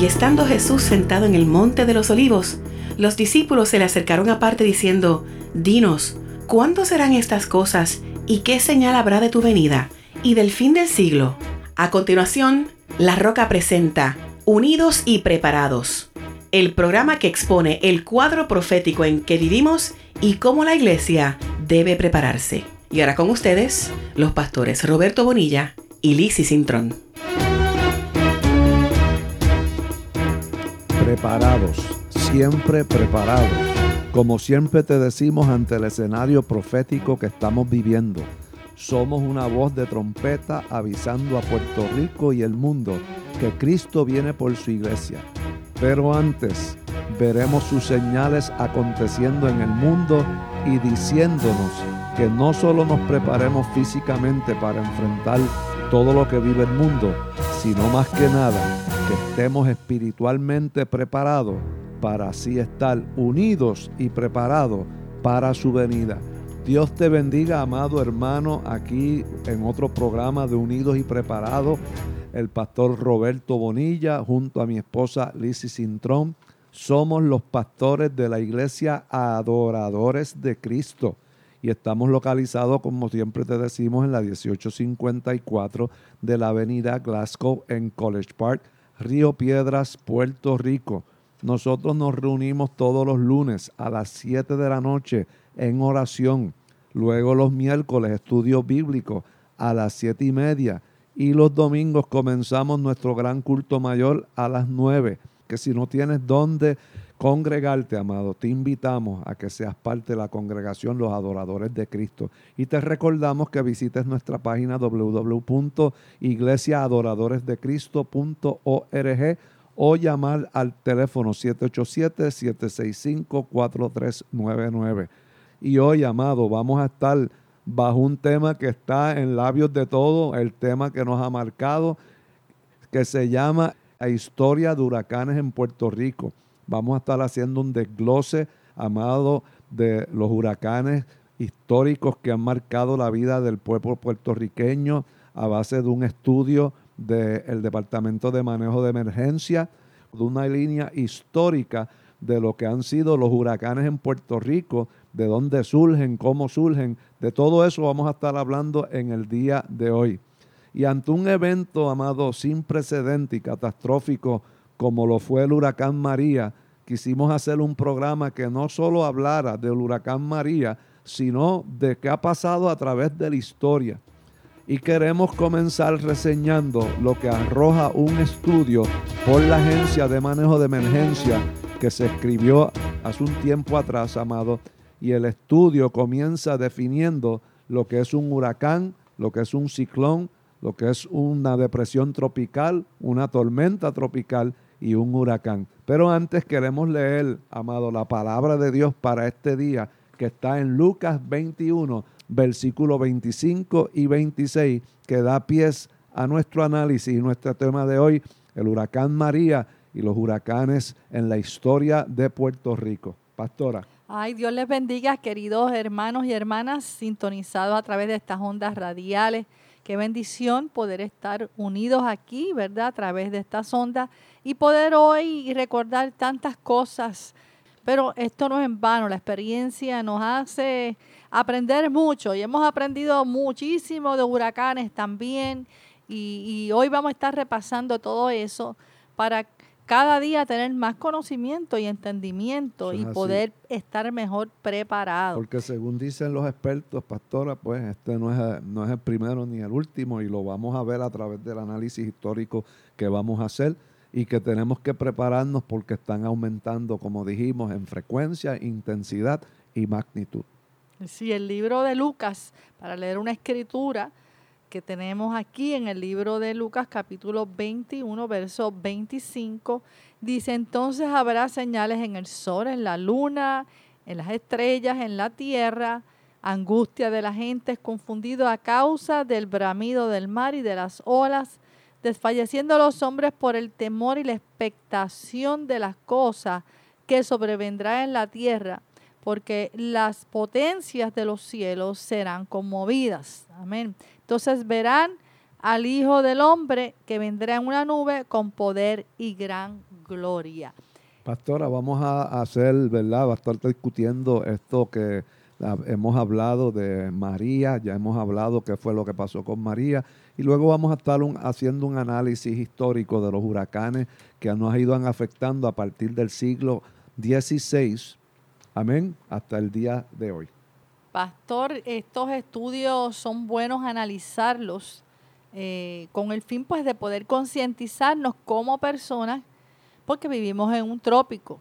estando Jesús sentado en el monte de los olivos, los discípulos se le acercaron aparte diciendo: Dinos, ¿cuándo serán estas cosas y qué señal habrá de tu venida y del fin del siglo? A continuación, La Roca presenta Unidos y Preparados, el programa que expone el cuadro profético en que vivimos y cómo la iglesia debe prepararse. Y ahora con ustedes, los pastores Roberto Bonilla y Lizzy Cintrón. Preparados, siempre preparados. Como siempre te decimos ante el escenario profético que estamos viviendo, somos una voz de trompeta avisando a Puerto Rico y el mundo que Cristo viene por su iglesia. Pero antes, veremos sus señales aconteciendo en el mundo y diciéndonos que no solo nos preparemos físicamente para enfrentar todo lo que vive el mundo, sino más que nada que estemos espiritualmente preparados para así estar unidos y preparados para su venida. Dios te bendiga, amado hermano, aquí en otro programa de Unidos y Preparados, el pastor Roberto Bonilla junto a mi esposa Lizzy Cintrón. Somos los pastores de la iglesia Adoradores de Cristo y estamos localizados, como siempre te decimos, en la 1854 de la avenida Glasgow en College Park, Río Piedras, Puerto Rico. Nosotros nos reunimos todos los lunes a las 7 de la noche en oración. Luego los miércoles estudio bíblico a las 7:30 y los domingos comenzamos nuestro gran culto mayor a las 9. Que si no tienes dónde congregarte, amado, te invitamos a que seas parte de la congregación Los Adoradores de Cristo. Y te recordamos que visites nuestra página www.iglesiaadoradoresdecristo.org o llamar al teléfono 787-765-4399. Y hoy, amado, vamos a estar bajo un tema que está en labios de todos, el tema que nos ha marcado, que se llama La historia de huracanes en Puerto Rico. Vamos a estar haciendo un desglose, amado, de los huracanes históricos que han marcado la vida del pueblo puertorriqueño a base de un estudio del Departamento de Manejo de Emergencia, de una línea histórica de lo que han sido los huracanes en Puerto Rico, de dónde surgen, cómo surgen. De todo eso vamos a estar hablando en el día de hoy. Y ante un evento, amado, sin precedente y catastrófico como lo fue el huracán María, quisimos hacer un programa que no solo hablara del huracán María, sino de qué ha pasado a través de la historia. Y queremos comenzar reseñando lo que arroja un estudio por la Agencia de Manejo de Emergencia que se escribió hace un tiempo atrás, amado. Y el estudio comienza definiendo lo que es un huracán, lo que es un ciclón, lo que es una depresión tropical, una tormenta tropical y un huracán. Pero antes queremos leer, amado, la palabra de Dios para este día, que está en Lucas 21, versículos 25 y 26, que da pies a nuestro análisis y nuestro tema de hoy, el huracán María y los huracanes en la historia de Puerto Rico. Pastora. Ay, Dios les bendiga, queridos hermanos y hermanas sintonizados a través de estas ondas radiales. Qué bendición poder estar unidos aquí, ¿verdad? A través de estas ondas y poder hoy recordar tantas cosas. Pero esto no es en vano, la experiencia nos hace aprender mucho y hemos aprendido muchísimo de huracanes también. Y hoy vamos a estar repasando todo eso para cada día tener más conocimiento y entendimiento y poder estar mejor preparados. Porque según dicen los expertos, pastora, pues este no es el primero ni el último y lo vamos a ver a través del análisis histórico que vamos a hacer y que tenemos que prepararnos porque están aumentando, como dijimos, en frecuencia, intensidad y magnitud. Sí, el libro de Lucas, para leer una escritura que tenemos aquí en el libro de Lucas, capítulo 21, verso 25, dice: entonces habrá señales en el sol, en la luna, en las estrellas, en la tierra, angustia de la gente confundido a causa del bramido del mar y de las olas, desfalleciendo los hombres por el temor y la expectación de las cosas que sobrevendrán en la tierra, porque las potencias de los cielos serán conmovidas. Amén. Entonces verán al Hijo del Hombre que vendrá en una nube con poder y gran gloria. Pastora, vamos a hacer, ¿verdad? Va a estar discutiendo esto que hemos hablado de María, ya hemos hablado qué fue lo que pasó con María, y luego vamos a estar haciendo un análisis histórico de los huracanes que nos ido afectando a partir del siglo XVI, amén, hasta el día de hoy. Pastor, estos estudios son buenos analizarlos con el fin pues de poder concientizarnos como personas, porque vivimos en un trópico.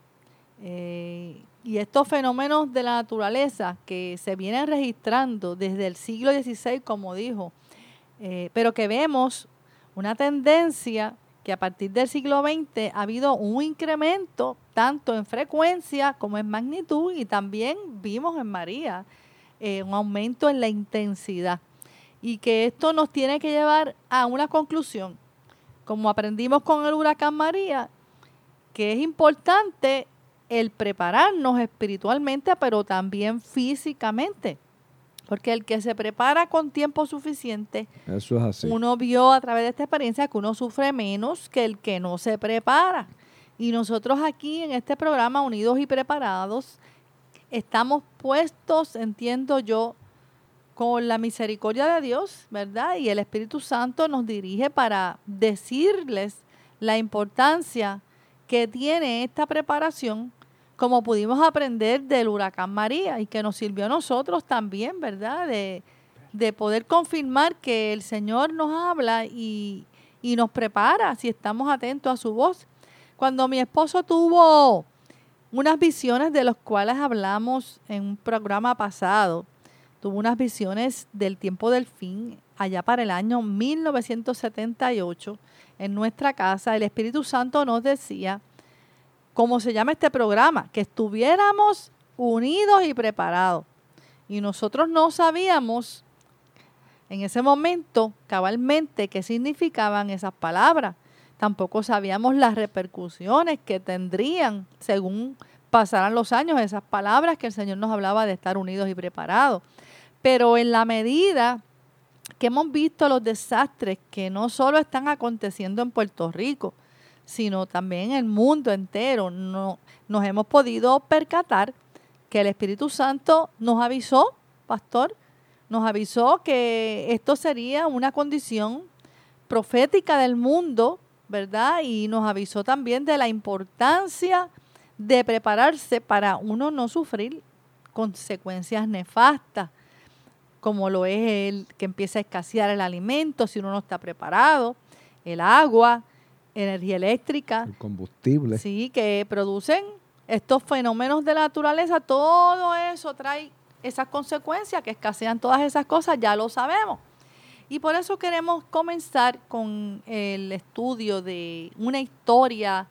Y estos fenómenos de la naturaleza que se vienen registrando desde el siglo XVI, como dijo, pero que vemos una tendencia que a partir del siglo XX ha habido un incremento tanto en frecuencia como en magnitud, y también vimos en María un aumento en la intensidad, y que esto nos tiene que llevar a una conclusión, como aprendimos con el huracán María, que es importante el prepararnos espiritualmente, pero también físicamente. Porque el que se prepara con tiempo suficiente, eso es así. Uno vio a través de esta experiencia que uno sufre menos que el que no se prepara. Y nosotros aquí en este programa, Unidos y Preparados, estamos puestos, entiendo yo, con la misericordia de Dios, ¿verdad? Y el Espíritu Santo nos dirige para decirles la importancia que tiene esta preparación, como pudimos aprender del huracán María, y que nos sirvió a nosotros también, ¿verdad? De poder confirmar que el Señor nos habla y nos prepara si estamos atentos a su voz. Cuando mi esposo tuvo unas visiones de las cuales hablamos en un programa pasado, tuvo unas visiones del tiempo del fin, allá para el año 1978, en nuestra casa, el Espíritu Santo nos decía, como se llama este programa, que estuviéramos unidos y preparados. Y nosotros no sabíamos en ese momento cabalmente qué significaban esas palabras. Tampoco sabíamos las repercusiones que tendrían según pasaran los años esas palabras que el Señor nos hablaba de estar unidos y preparados. Pero en la medida que hemos visto los desastres que no solo están aconteciendo en Puerto Rico, sino también en el mundo entero, nos hemos podido percatar que el Espíritu Santo nos avisó, pastor, nos avisó que esto sería una condición profética del mundo, ¿verdad? Y nos avisó también de la importancia de prepararse para uno no sufrir consecuencias nefastas, como lo es el que empieza a escasear el alimento si uno no está preparado, el agua, energía eléctrica, el combustible. Sí, que producen estos fenómenos de la naturaleza. Todo eso trae esas consecuencias, que escasean todas esas cosas, ya lo sabemos. Y por eso queremos comenzar con el estudio de una historia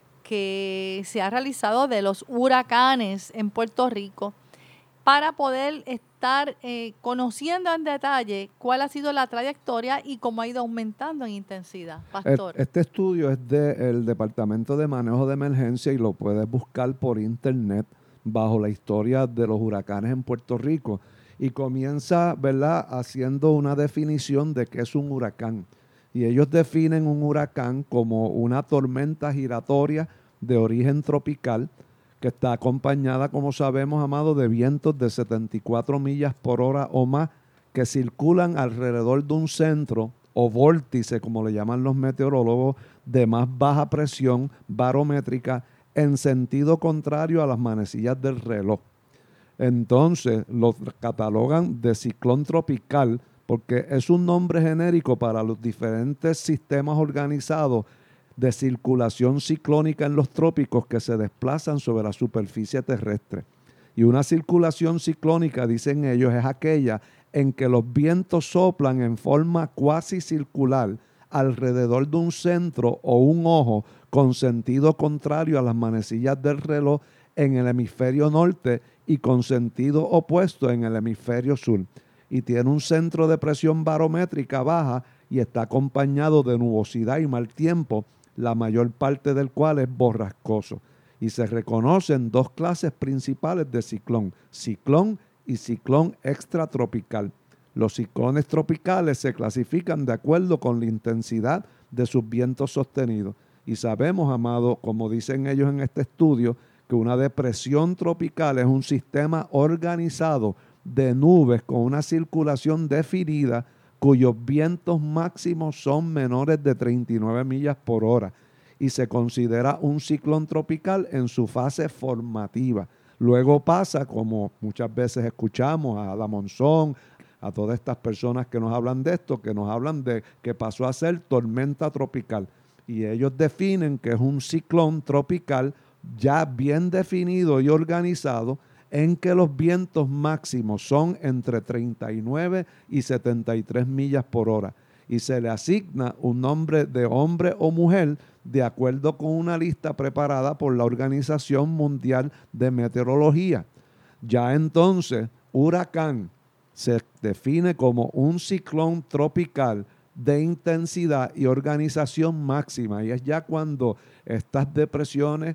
que se ha realizado de los huracanes en Puerto Rico, para poder estar conociendo en detalle cuál ha sido la trayectoria y cómo ha ido aumentando en intensidad, pastor. Este estudio es del Departamento de Manejo de Emergencia y lo puedes buscar por internet bajo la historia de los huracanes en Puerto Rico. Y comienza, ¿verdad?, haciendo una definición de qué es un huracán. Y ellos definen un huracán como una tormenta giratoria de origen tropical que está acompañada, como sabemos, amado, de vientos de 74 millas por hora o más que circulan alrededor de un centro o vórtice, como le llaman los meteorólogos, de más baja presión barométrica en sentido contrario a las manecillas del reloj. Entonces, los catalogan de ciclón tropical porque es un nombre genérico para los diferentes sistemas organizados de circulación ciclónica en los trópicos que se desplazan sobre la superficie terrestre. Y una circulación ciclónica, dicen ellos, es aquella en que los vientos soplan en forma cuasi circular alrededor de un centro o un ojo con sentido contrario a las manecillas del reloj en el hemisferio norte y con sentido opuesto en el hemisferio sur. Y tiene un centro de presión barométrica baja y está acompañado de nubosidad y mal tiempo, la mayor parte del cual es borrascoso. Y se reconocen dos clases principales de ciclón, ciclón y ciclón extratropical. Los ciclones tropicales se clasifican de acuerdo con la intensidad de sus vientos sostenidos. Y sabemos, amado, como dicen ellos en este estudio, que una depresión tropical es un sistema organizado de nubes con una circulación definida cuyos vientos máximos son menores de 39 millas por hora y se considera un ciclón tropical en su fase formativa. Luego pasa, como muchas veces escuchamos a la monzón, a todas estas personas que nos hablan de esto, que nos hablan de que pasó a ser tormenta tropical. Y ellos definen que es un ciclón tropical ya bien definido y organizado, en que los vientos máximos son entre 39 y 73 millas por hora. Y se le asigna un nombre de hombre o mujer de acuerdo con una lista preparada por la Organización Mundial de Meteorología. Ya entonces, huracán se define como un ciclón tropical de intensidad y organización máxima. Y es ya cuando estas depresiones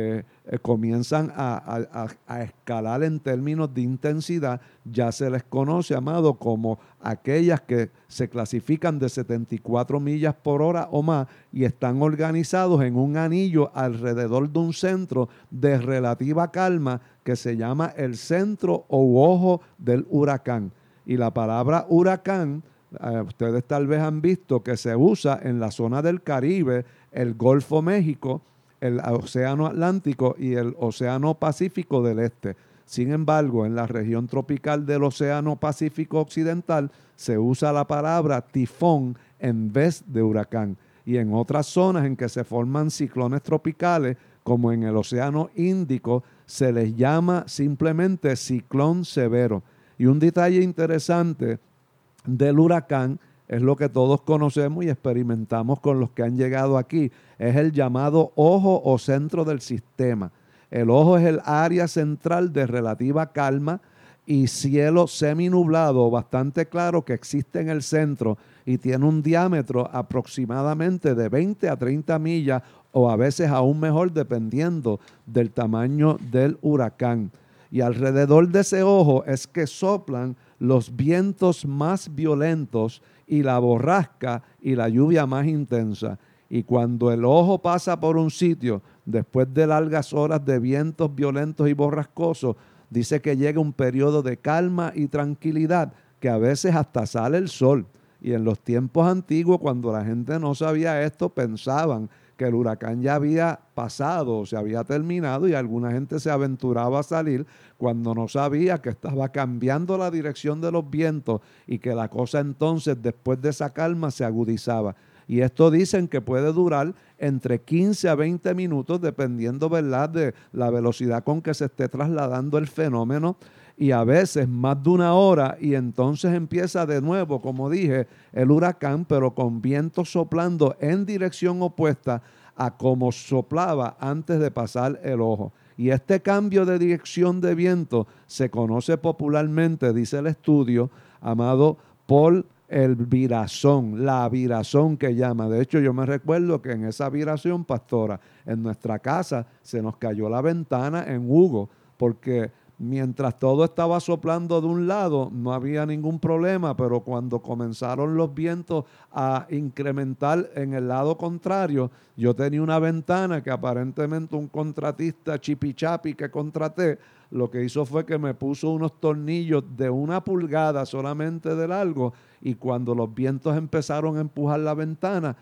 comienzan a escalar en términos de intensidad, ya se les conoce, amado, como aquellas que se clasifican de 74 millas por hora o más y están organizados en un anillo alrededor de un centro de relativa calma que se llama el centro o ojo del huracán. Y la palabra huracán, ustedes tal vez han visto que se usa en la zona del Caribe, el Golfo México, el Océano Atlántico y el Océano Pacífico del Este. Sin embargo, en la región tropical del Océano Pacífico Occidental se usa la palabra tifón en vez de huracán. Y en otras zonas en que se forman ciclones tropicales, como en el Océano Índico, se les llama simplemente ciclón severo. Y un detalle interesante del huracán es lo que todos conocemos y experimentamos con los que han llegado aquí. Es el llamado ojo o centro del sistema. El ojo es el área central de relativa calma y cielo seminublado bastante claro que existe en el centro y tiene un diámetro aproximadamente de 20 a 30 millas o a veces aún mejor dependiendo del tamaño del huracán. Y alrededor de ese ojo es que soplan los vientos más violentos y la borrasca y la lluvia más intensa. Y cuando el ojo pasa por un sitio, después de largas horas de vientos violentos y borrascosos, dice que llega un periodo de calma y tranquilidad, que a veces hasta sale el sol. Y en los tiempos antiguos, cuando la gente no sabía esto, pensaban que el huracán ya había pasado, se había terminado y alguna gente se aventuraba a salir cuando no sabía que estaba cambiando la dirección de los vientos y que la cosa entonces después de esa calma se agudizaba. Y esto dicen que puede durar entre 15 a 20 minutos dependiendo, ¿verdad?, de la velocidad con que se esté trasladando el fenómeno y a veces más de una hora y entonces empieza de nuevo, como dije, el huracán, pero con vientos soplando en dirección opuesta a como soplaba antes de pasar el ojo. Y este cambio de dirección de viento se conoce popularmente, dice el estudio, amado, por el virazón, la virazón que llama. De hecho, yo me recuerdo que en esa viración, pastora, en nuestra casa se nos cayó la ventana en Hugo, porque mientras todo estaba soplando de un lado, no había ningún problema, pero cuando comenzaron los vientos a incrementar en el lado contrario, yo tenía una ventana que aparentemente un contratista chipichapi que contraté, lo que hizo fue que me puso unos tornillos de 1 pulgada solamente de largo y cuando los vientos empezaron a empujar la ventana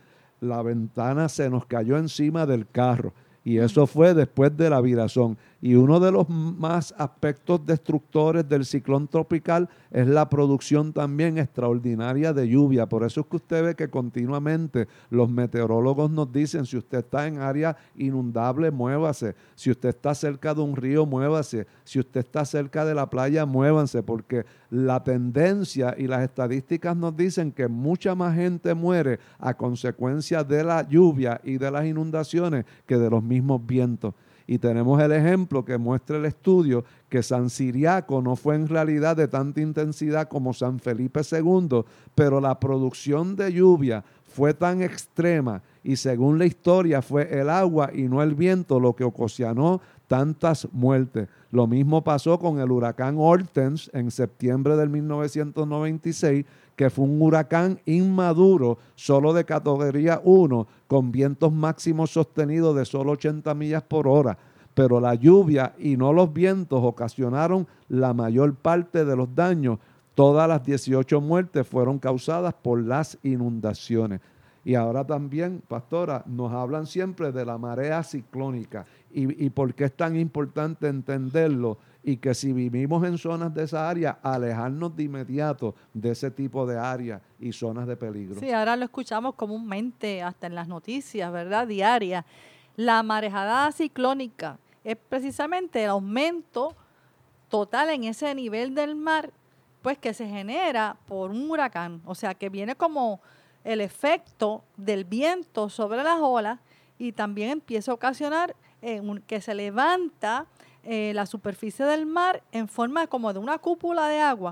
se nos cayó encima del carro. Y eso fue después de la virazón. Y uno de los más aspectos destructores del ciclón tropical es la producción también extraordinaria de lluvia. Por eso es que usted ve que continuamente los meteorólogos nos dicen, si usted está en área inundable, muévase. Si usted está cerca de un río, muévase. Si usted está cerca de la playa, muévanse. Porque la tendencia y las estadísticas nos dicen que mucha más gente muere a consecuencia de la lluvia y de las inundaciones que de los mismos vientos. Y tenemos el ejemplo que muestra el estudio que San Ciriaco no fue en realidad de tanta intensidad como San Felipe II, pero la producción de lluvia fue tan extrema y según la historia fue el agua y no el viento lo que ocasionó tantas muertes. Lo mismo pasó con el huracán Hortense en septiembre del 1996, que fue un huracán inmaduro, solo de categoría 1, con vientos máximos sostenidos de solo 80 millas por hora. Pero la lluvia y no los vientos ocasionaron la mayor parte de los daños. Todas las 18 muertes fueron causadas por las inundaciones. Y ahora también, pastora, nos hablan siempre de la marea ciclónica y por qué es tan importante entenderlo, y que si vivimos en zonas de esa área, alejarnos de inmediato de ese tipo de áreas y zonas de peligro. Sí, ahora lo escuchamos comúnmente hasta en las noticias, ¿verdad? Diarias. La marejada ciclónica es precisamente el aumento total en ese nivel del mar, pues que se genera por un huracán. O sea, que viene como el efecto del viento sobre las olas y también empieza a ocasionar que se levanta la superficie del mar en forma como de una cúpula de agua.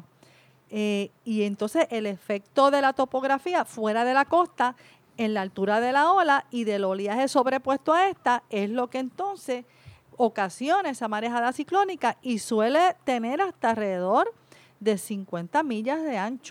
Y entonces el efecto de la topografía fuera de la costa, en la altura de la ola y del oleaje sobrepuesto a esta, es lo que entonces ocasiona esa marejada ciclónica y suele tener hasta alrededor de 50 millas de ancho.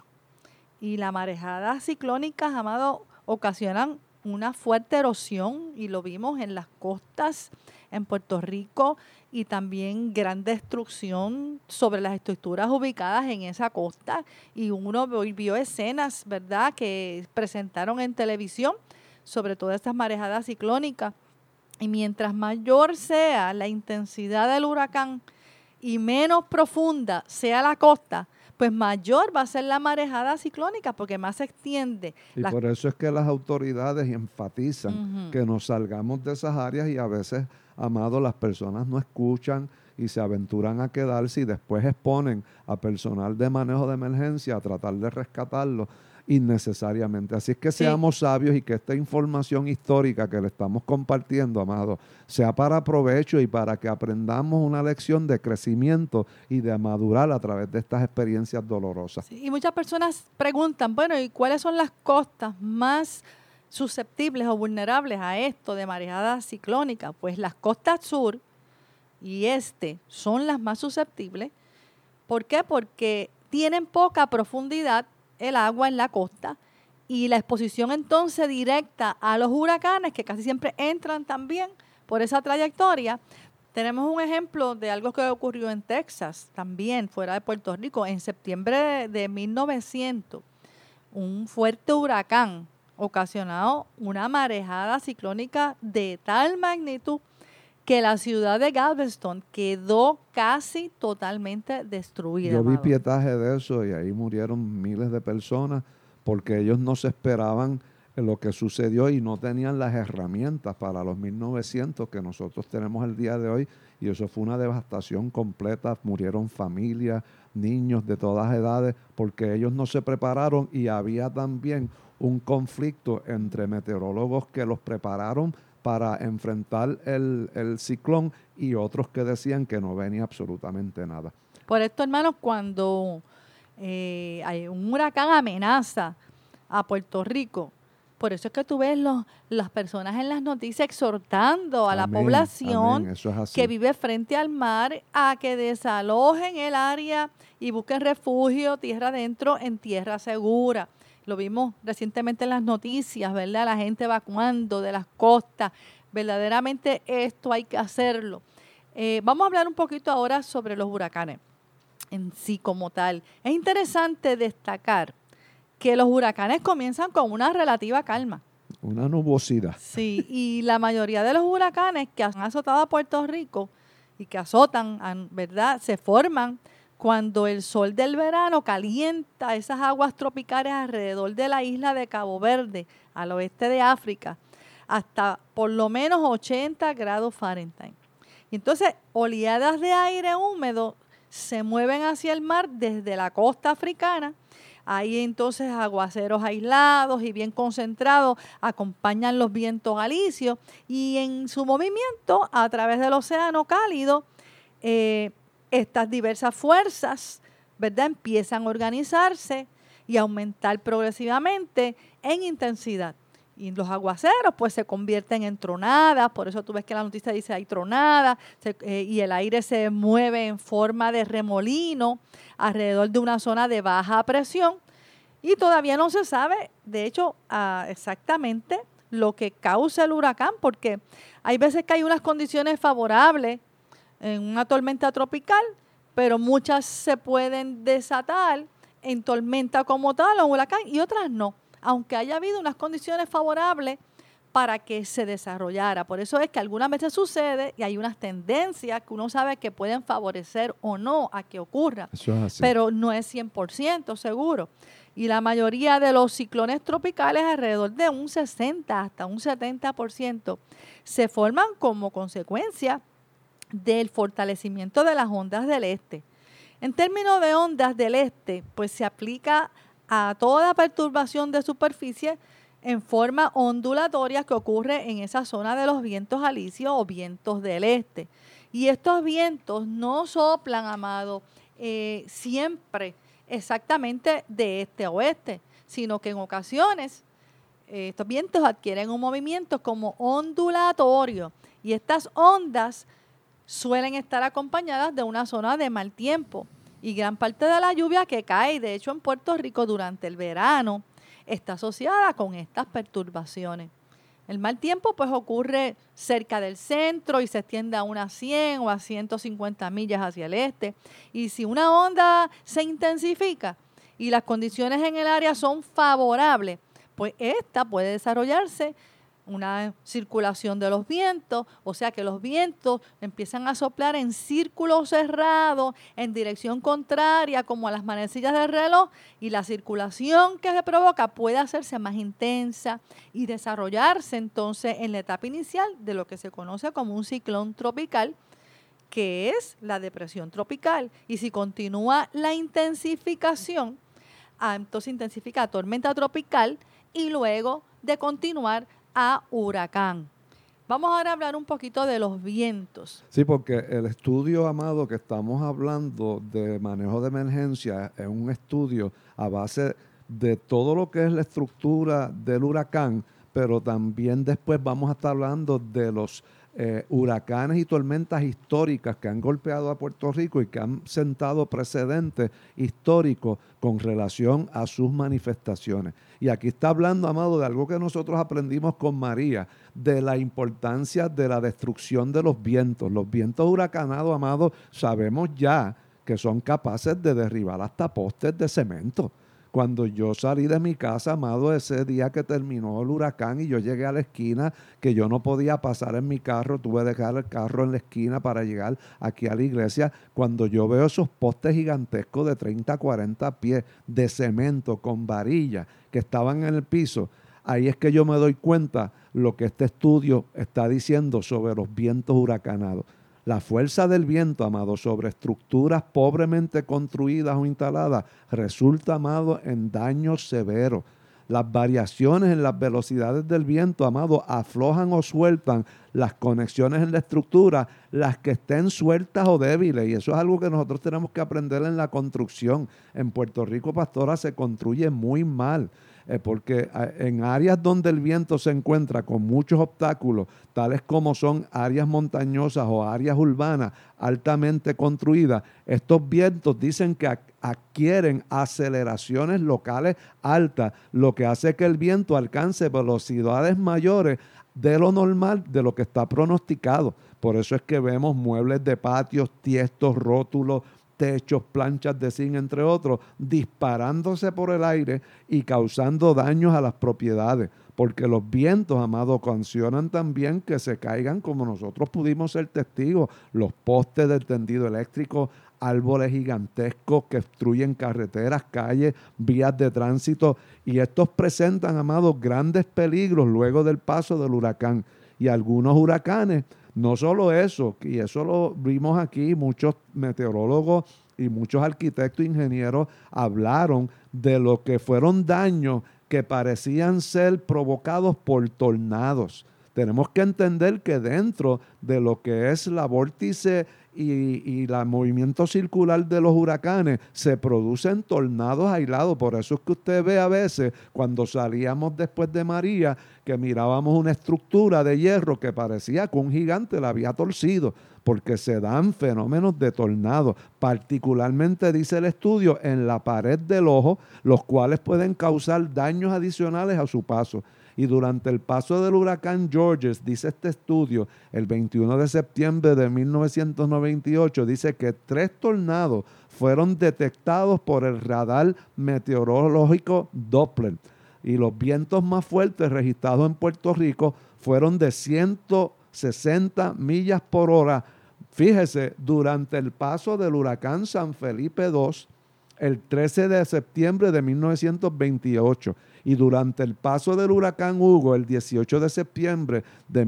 Y las marejadas ciclónicas, Amado, ocasionan una fuerte erosión y lo vimos en las costas en Puerto Rico y también gran destrucción sobre las estructuras ubicadas en esa costa. Y uno vio escenas, ¿verdad?, que presentaron en televisión sobre todas estas marejadas ciclónicas. Y mientras mayor sea la intensidad del huracán y menos profunda sea la costa, pues mayor va a ser la marejada ciclónica porque más se extiende. Y por eso es que las autoridades enfatizan que nos salgamos de esas áreas y a veces, Amado, las personas no escuchan y se aventuran a quedarse y después exponen a personal de manejo de emergencia a tratar de rescatarlo innecesariamente. Así es que seamos sabios y que esta información histórica que le estamos compartiendo, Amado, sea para provecho y para que aprendamos una lección de crecimiento y de madurar a través de estas experiencias dolorosas. Sí, y muchas personas preguntan, bueno, ¿y cuáles son las costas más susceptibles o vulnerables a esto de marejada ciclónica? Pues las costas sur y este son las más susceptibles. ¿Por qué? Porque tienen poca profundidad el agua en la costa y la exposición entonces directa a los huracanes, que casi siempre entran también por esa trayectoria. Tenemos un ejemplo de algo que ocurrió en Texas, también fuera de Puerto Rico, en septiembre de 1900. Un fuerte huracán ocasionó una marejada ciclónica de tal magnitud que la ciudad de Galveston quedó casi totalmente destruida. Yo vi Amado. pietaje de eso y ahí murieron miles de personas porque ellos no se esperaban lo que sucedió y no tenían las herramientas para los 1900 que nosotros tenemos el día de hoy, y eso fue una devastación completa. Murieron familias, niños de todas edades porque ellos no se prepararon, y había también un conflicto entre meteorólogos que los prepararon para enfrentar el ciclón y otros que decían que no venía absolutamente nada. Por esto, hermanos, cuando hay un huracán amenaza a Puerto Rico, por eso es que tú ves las personas en las noticias exhortando a la población que vive frente al mar a que desalojen el área y busquen refugio tierra adentro en tierra segura. Lo vimos recientemente en las noticias, ¿verdad? La gente evacuando de las costas. Verdaderamente esto hay que hacerlo. Vamos a hablar un poquito ahora sobre los huracanes en sí como tal. Es interesante destacar que los huracanes comienzan con una relativa calma. Una nubosidad. Sí, y la mayoría de los huracanes que han azotado a Puerto Rico y que azotan, ¿verdad?, se forman cuando el sol del verano calienta esas aguas tropicales alrededor de la isla de Cabo Verde, al oeste de África, hasta por lo menos 80 grados Fahrenheit. Y entonces, oleadas de aire húmedo se mueven hacia el mar desde la costa africana. Ahí entonces aguaceros aislados y bien concentrados acompañan los vientos alisios, y en su movimiento a través del océano cálido, estas diversas fuerzas, ¿verdad?, empiezan a organizarse y a aumentar progresivamente en intensidad. Y los aguaceros pues se convierten en tronadas, por eso tú ves que la noticia dice hay tronadas, y el aire se mueve en forma de remolino alrededor de una zona de baja presión y todavía no se sabe, de hecho, exactamente lo que causa el huracán, porque hay veces que hay unas condiciones favorables en una tormenta tropical, pero muchas se pueden desatar en tormenta como tal o huracán y otras no, aunque haya habido unas condiciones favorables para que se desarrollara. Por eso es que algunas veces sucede y hay unas tendencias que uno sabe que pueden favorecer o no a que ocurra, Eso es así. pero no es 100% seguro. Y la mayoría de los ciclones tropicales, alrededor de un 60 hasta un 70%, se forman como consecuencia del fortalecimiento de las ondas del este. En términos de ondas del este, pues se aplica a toda perturbación de superficie en forma ondulatoria que ocurre en esa zona de los vientos alisios o vientos del este. Y estos vientos no soplan, amado, siempre exactamente de este a oeste, sino que en ocasiones estos vientos adquieren un movimiento como ondulatorio y estas ondas suelen estar acompañadas de una zona de mal tiempo y gran parte de la lluvia que cae, de hecho en Puerto Rico durante el verano, está asociada con estas perturbaciones. El mal tiempo pues ocurre cerca del centro y se extiende a unas 100 o a 150 millas hacia el este. Y si una onda se intensifica y las condiciones en el área son favorables, pues esta puede desarrollarse una circulación de los vientos, o sea que los vientos empiezan a soplar en círculo cerrado, en dirección contraria, como a las manecillas del reloj, y la circulación que se provoca puede hacerse más intensa y desarrollarse entonces en la etapa inicial de lo que se conoce como un ciclón tropical, que es la depresión tropical. Y si continúa la intensificación, entonces intensifica a tormenta tropical y luego de continuar a huracán. Vamos ahora a hablar un poquito de los vientos. Sí, porque el estudio, amado, que estamos hablando de manejo de emergencia es un estudio a base de todo lo que es la estructura del huracán, pero también después vamos a estar hablando de los huracanes y tormentas históricas que han golpeado a Puerto Rico y que han sentado precedentes históricos con relación a sus manifestaciones. Y aquí está hablando, amado, de algo que nosotros aprendimos con María, de la importancia de la destrucción de los vientos. Los vientos huracanados, amado, sabemos ya que son capaces de derribar hasta postes de cemento. Cuando yo salí de mi casa, amado, ese día que terminó el huracán y yo llegué a la esquina, que yo no podía pasar en mi carro, tuve que dejar el carro en la esquina para llegar aquí a la iglesia. Cuando yo veo esos postes gigantescos de 30, 40 pies de cemento con varilla que estaban en el piso, ahí es que yo me doy cuenta lo que este estudio está diciendo sobre los vientos huracanados. La fuerza del viento, amado, sobre estructuras pobremente construidas o instaladas resulta, amado, en daños severos. Las variaciones en las velocidades del viento, amado, aflojan o sueltan las conexiones en la estructura, las que estén sueltas o débiles. Y eso es algo que nosotros tenemos que aprender en la construcción. En Puerto Rico, pastora, se construye muy mal. Porque en áreas donde el viento se encuentra con muchos obstáculos, tales como son áreas montañosas o áreas urbanas altamente construidas, estos vientos dicen que adquieren aceleraciones locales altas, lo que hace que el viento alcance velocidades mayores de lo normal, de lo que está pronosticado. Por eso es que vemos muebles de patios, tiestos, rótulos, techos, planchas de zinc, entre otros, disparándose por el aire y causando daños a las propiedades, porque los vientos, amados, ocasionan también que se caigan, como nosotros pudimos ser testigos, los postes del tendido eléctrico, árboles gigantescos que obstruyen carreteras, calles, vías de tránsito, y estos presentan, amados, grandes peligros luego del paso del huracán. Y algunos huracanes, no solo eso, y eso lo vimos aquí, muchos meteorólogos y muchos arquitectos e ingenieros hablaron de lo que fueron daños que parecían ser provocados por tornados. Tenemos que entender que dentro de lo que es la vórtice y el movimiento circular de los huracanes se producen tornados aislados. Por eso es que usted ve a veces cuando salíamos después de María que mirábamos una estructura de hierro que parecía que un gigante la había torcido, porque se dan fenómenos de tornado, particularmente, dice el estudio, en la pared del ojo, los cuales pueden causar daños adicionales a su paso. Y durante el paso del huracán Georges, dice este estudio, el 21 de septiembre de 1998, dice que 3 tornados fueron detectados por el radar meteorológico Doppler. Y los vientos más fuertes registrados en Puerto Rico fueron de 160 millas por hora. Fíjese, durante el paso del huracán San Felipe II, el 13 de septiembre de 1928, y durante el paso del huracán Hugo, el 18 de septiembre de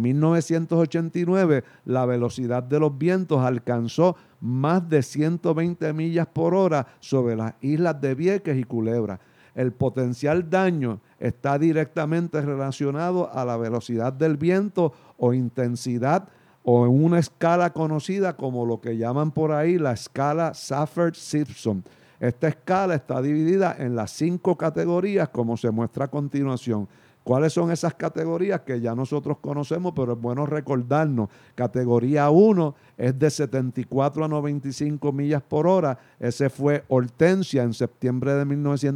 1989, la velocidad de los vientos alcanzó más de 120 millas por hora sobre las islas de Vieques y Culebra. El potencial daño está directamente relacionado a la velocidad del viento o intensidad o en una escala conocida como lo que llaman por ahí la escala Safford-Simpson. Esta escala está dividida en las 5 categorías como se muestra a continuación. ¿Cuáles son esas categorías que ya nosotros conocemos, pero es bueno recordarnos? Categoría 1 es de 74 a 95 millas por hora. Ese fue Hortensia en septiembre de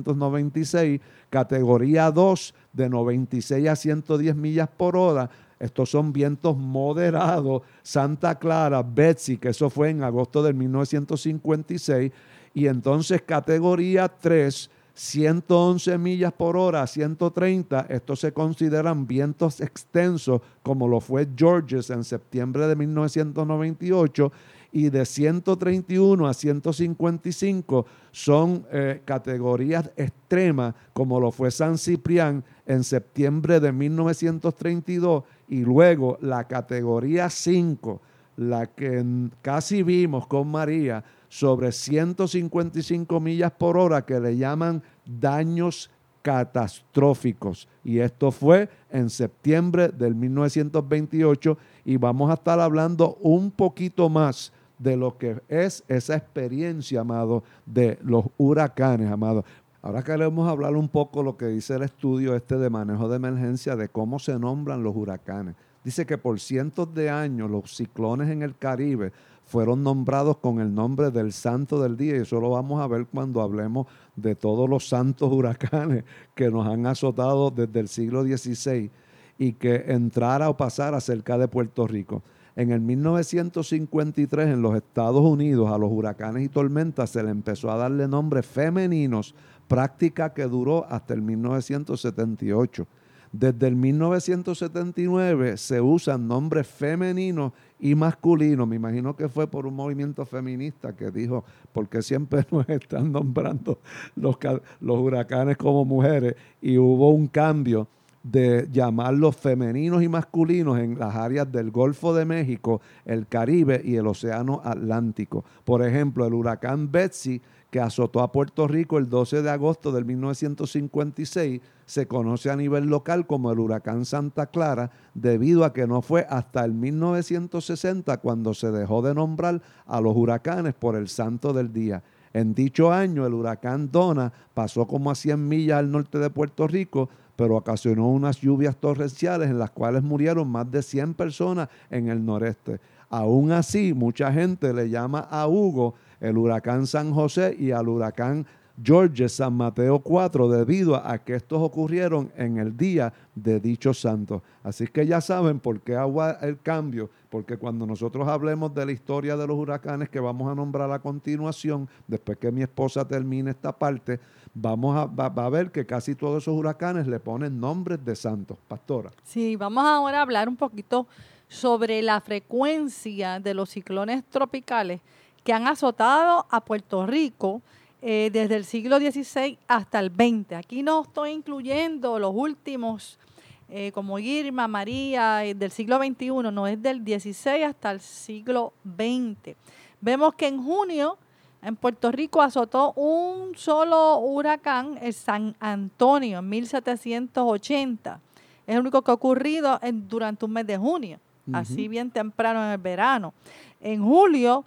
1996. Categoría 2 de 96 a 110 millas por hora. Estos son vientos moderados. Santa Clara, Betsy, que eso fue en agosto de 1956. Y entonces categoría 3, 111 millas por hora, 130, estos se consideran vientos extensos como lo fue Georges en septiembre de 1998, y de 131 a 155 son categorías extremas como lo fue San Ciprián en septiembre de 1932, y luego la categoría 5, la que casi vimos con María, sobre 155 millas por hora, que le llaman daños catastróficos. Y esto fue en septiembre del 1928, y vamos a estar hablando un poquito más de lo que es esa experiencia, amado, de los huracanes, amado. Ahora queremos hablar un poco lo que dice el estudio de manejo de emergencia, de cómo se nombran los huracanes. Dice que por cientos de años los ciclones en el Caribe fueron nombrados con el nombre del santo del día, y eso lo vamos a ver cuando hablemos de todos los santos huracanes que nos han azotado desde el siglo XVI y que entrara o pasara cerca de Puerto Rico. En el 1953 en los Estados Unidos a los huracanes y tormentas se le empezó a darle nombres femeninos, práctica que duró hasta el 1978. Desde el 1979 se usan nombres femeninos y masculinos. Me imagino que fue por un movimiento feminista que dijo, porque siempre nos están nombrando los huracanes como mujeres, y hubo un cambio de llamarlos femeninos y masculinos en las áreas del Golfo de México, el Caribe y el Océano Atlántico. Por ejemplo, el huracán Betsy, que azotó a Puerto Rico el 12 de agosto del 1956, se conoce a nivel local como el huracán Santa Clara, debido a que no fue hasta el 1960 cuando se dejó de nombrar a los huracanes por el santo del día. En dicho año, el huracán Donna pasó como a 100 millas al norte de Puerto Rico, pero ocasionó unas lluvias torrenciales en las cuales murieron más de 100 personas en el noreste. Aún así, mucha gente le llama a Hugo el huracán San José y al huracán Georges San Mateo 4, debido a que estos ocurrieron en el día de dicho santo. Así que ya saben por qué hago el cambio, porque cuando nosotros hablemos de la historia de los huracanes que vamos a nombrar a continuación, después que mi esposa termine esta parte, va a ver que casi todos esos huracanes le ponen nombres de santos. Pastora. Sí, vamos ahora a hablar un poquito sobre la frecuencia de los ciclones tropicales que han azotado a Puerto Rico desde el siglo XVI hasta el XX. Aquí no estoy incluyendo los últimos, como Irma, María, del siglo XXI, no, es del XVI hasta el siglo XX. Vemos que en junio en Puerto Rico azotó un solo huracán, el San Antonio, en 1780. Es el único que ha ocurrido durante un mes de junio, así bien temprano en el verano. En julio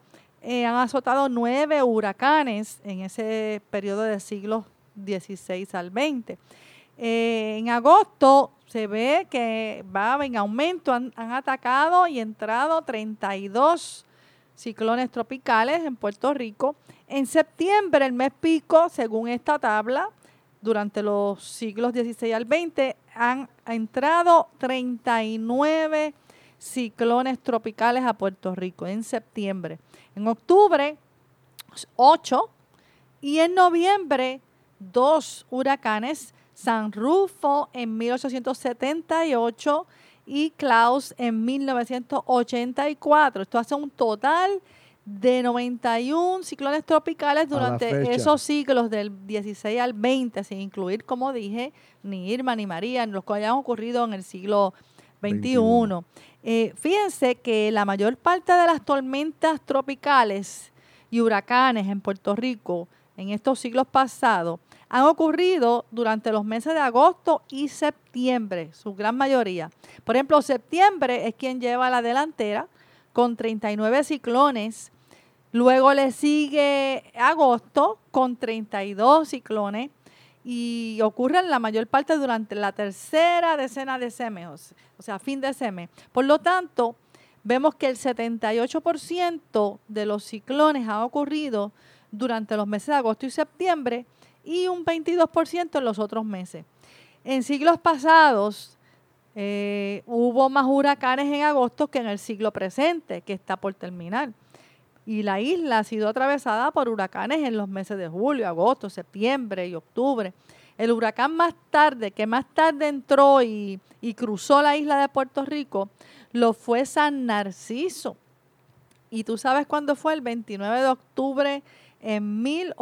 han azotado 9 huracanes en ese periodo de siglos XVI al XX. En agosto se ve que va en aumento, han atacado y entrado 32 ciclones tropicales en Puerto Rico. En septiembre, el mes pico, según esta tabla, durante los siglos XVI al XX, han entrado 39 ciclones tropicales a Puerto Rico en septiembre. En octubre, 8, y en noviembre, 2 huracanes, San Rufo en 1878 y Klaus en 1984. Esto hace un total de 91 ciclones tropicales durante esos siglos del 16 al 20, sin incluir, como dije, ni Irma ni María, los que hayan ocurrido en el siglo XXI. Fíjense que la mayor parte de las tormentas tropicales y huracanes en Puerto Rico en estos siglos pasados han ocurrido durante los meses de agosto y septiembre, su gran mayoría. Por ejemplo, septiembre es quien lleva la delantera con 39 ciclones. Luego le sigue agosto con 32 ciclones y ocurren la mayor parte durante la tercera decena de ese mes, o sea, fin de ese mes. Por lo tanto, vemos que el 78% de los ciclones ha ocurrido durante los meses de agosto y septiembre y un 22% en los otros meses. En siglos pasados hubo más huracanes en agosto que en el siglo presente, que está por terminar. Y la isla ha sido atravesada por huracanes en los meses de julio, agosto, septiembre y octubre. El huracán que más tarde entró y cruzó la isla de Puerto Rico, lo fue San Narciso. Y tú sabes cuándo fue, el 29 de octubre en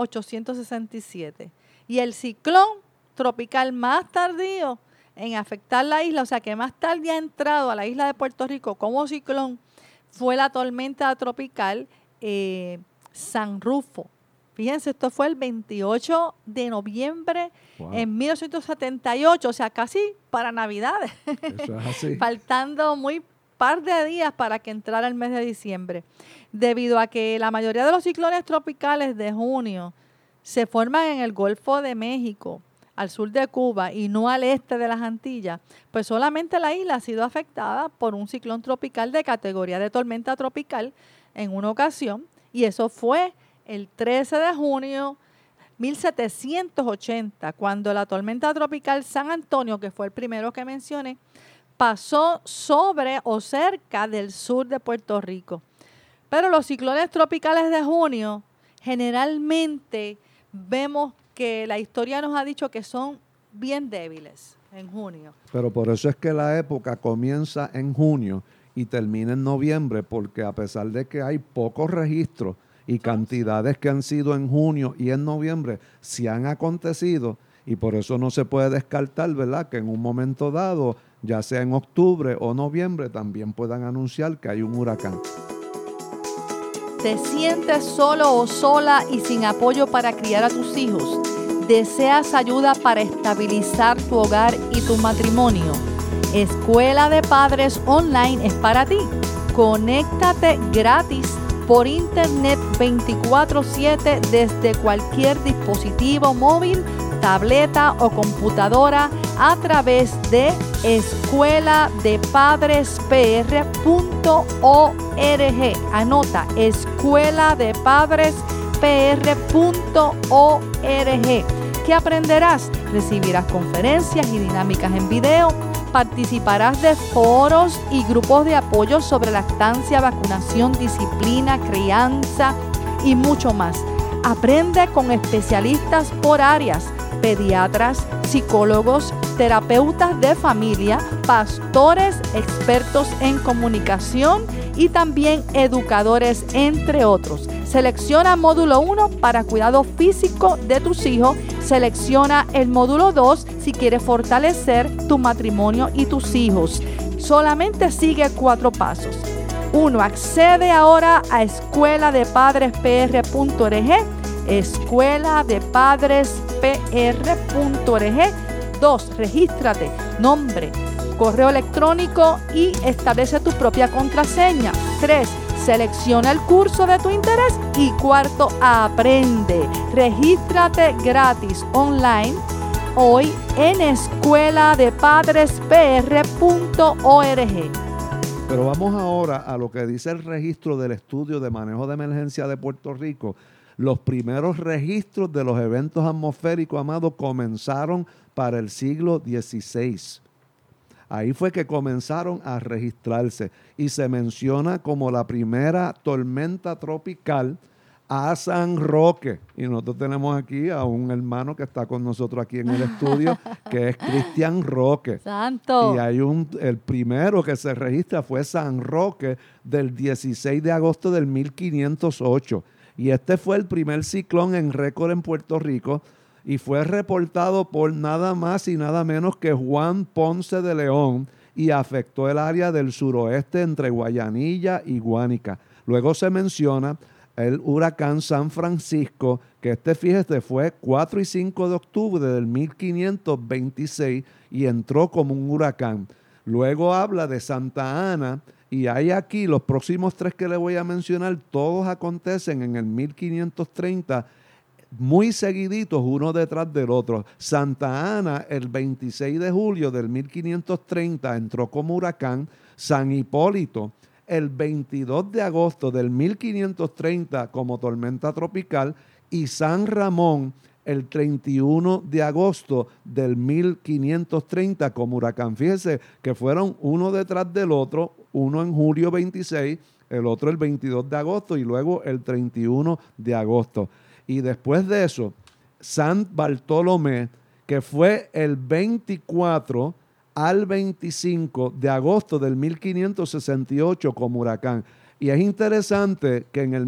1867. Y el ciclón tropical más tardío en afectar la isla, o sea que más tarde ha entrado a la isla de Puerto Rico como ciclón, fue la tormenta tropical San Rufo. Fíjense, esto fue el 28 de noviembre en 1878, o sea, casi para Navidades. Eso es así. Faltando muy par de días para que entrara el mes de diciembre. Debido a que la mayoría de los ciclones tropicales de junio se forman en el Golfo de México, al sur de Cuba y no al este de las Antillas, pues solamente la isla ha sido afectada por un ciclón tropical de categoría de tormenta tropical en una ocasión, y eso fue el 13 de junio 1780, cuando la tormenta tropical San Antonio, que fue el primero que mencioné, pasó sobre o cerca del sur de Puerto Rico. Pero los ciclones tropicales de junio, generalmente vemos que la historia nos ha dicho que son bien débiles en junio. Pero por eso es que la época comienza en junio y termina en noviembre, porque a pesar de que hay pocos registros y cantidades que han sido en junio y en noviembre, sí han acontecido, y por eso no se puede descartar, ¿verdad?, que en un momento dado, ya sea en octubre o noviembre, también puedan anunciar que hay un huracán. ¿Te sientes solo o sola y sin apoyo para criar a tus hijos? ¿Deseas ayuda para estabilizar tu hogar y tu matrimonio? Escuela de Padres Online es para ti. Conéctate gratis por internet 24/7 desde cualquier dispositivo móvil, tableta o computadora a través de escueladepadrespr.org. Anota, escueladepadrespr.org. ¿Qué aprenderás? Recibirás conferencias y dinámicas en video. Participarás de foros y grupos de apoyo sobre lactancia, vacunación, disciplina, crianza y mucho más. Aprende con especialistas por áreas: pediatras, psicólogos, terapeutas de familia, pastores, expertos en comunicación y también educadores, entre otros. Selecciona módulo 1 para cuidado físico de tus hijos. Selecciona el módulo 2 si quieres fortalecer tu matrimonio y tus hijos. Solamente sigue 4 pasos. 1. Accede ahora a escueladepadrespr.org. escueladepadrespr.org. 2. Regístrate, nombre, correo electrónico y establece tu propia contraseña. 3. Selecciona el curso de tu interés y cuarto, aprende. Regístrate gratis online hoy en escueladepadrespr.org. Pero vamos ahora a lo que dice el registro del Estudio de Manejo de Emergencia de Puerto Rico. Los primeros registros de los eventos atmosféricos, amado, comenzaron para el siglo XVI. Ahí fue que comenzaron a registrarse y se menciona como la primera tormenta tropical a San Roque. Y nosotros tenemos aquí a un hermano que está con nosotros aquí en el estudio, que es Cristian Roque. ¡Santo! Y el primero que se registra fue San Roque del 16 de agosto del 1508. Y este fue el primer ciclón en récord en Puerto Rico y fue reportado por nada más y nada menos que Juan Ponce de León y afectó el área del suroeste entre Guayanilla y Guánica. Luego se menciona el huracán San Francisco, que fíjate, fue 4 y 5 de octubre del 1526 y entró como un huracán. Luego habla de Santa Ana y hay aquí los próximos 3 que le voy a mencionar, todos acontecen en el 1530, muy seguiditos uno detrás del otro. Santa Ana el 26 de julio del 1530 entró como huracán. San Hipólito el 22 de agosto del 1530 como tormenta tropical y San Ramón el 31 de agosto del 1530 como huracán. Fíjense que fueron uno detrás del otro, uno en julio 26, el otro el 22 de agosto y luego el 31 de agosto. Y después de eso, San Bartolomé, que fue el 24 al 25 de agosto del 1568 como huracán. Y es interesante que en el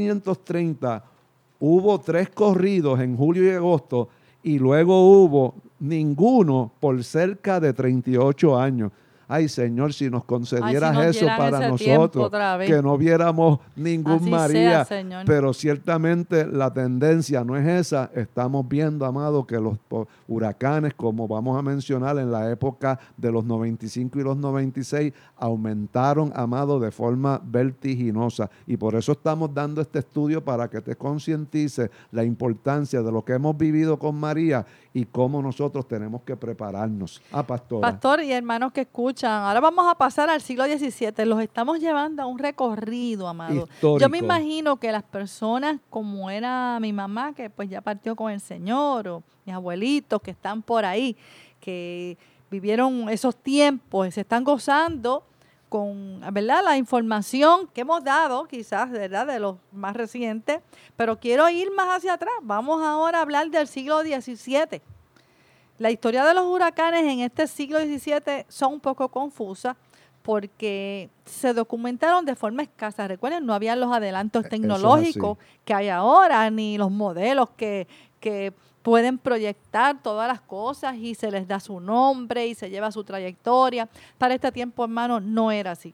1530 hubo 3 corridos en julio y agosto y luego hubo ninguno por cerca de 38 años. Ay, Señor, si nos concedieras eso para nosotros, que no viéramos ningún Así María. sea, Señor. Pero ciertamente la tendencia no es esa. Estamos viendo, amado, que los huracanes, como vamos a mencionar en la época de los 95 y los 96, aumentaron, amado, de forma vertiginosa. Y por eso estamos dando este estudio para que te concientice la importancia de lo que hemos vivido con María y cómo nosotros tenemos que prepararnos. Pastora. Pastor y hermanos que escuchan, ahora vamos a pasar al siglo XVII. Los estamos llevando a un recorrido, amado. Histórico. Yo me imagino que las personas, como era mi mamá, que pues ya partió con el Señor, o mis abuelitos que están por ahí, que vivieron esos tiempos, se están gozando con, ¿verdad?, la información que hemos dado, quizás, ¿verdad?, de los más recientes, pero quiero ir más hacia atrás. Vamos ahora a hablar del siglo XVII. La historia de los huracanes en este siglo XVII son un poco confusas porque se documentaron de forma escasa. Recuerden, no había los adelantos tecnológicos que hay ahora, ni los modelos que pueden proyectar todas las cosas y se les da su nombre y se lleva su trayectoria. Para este tiempo, hermano, no era así.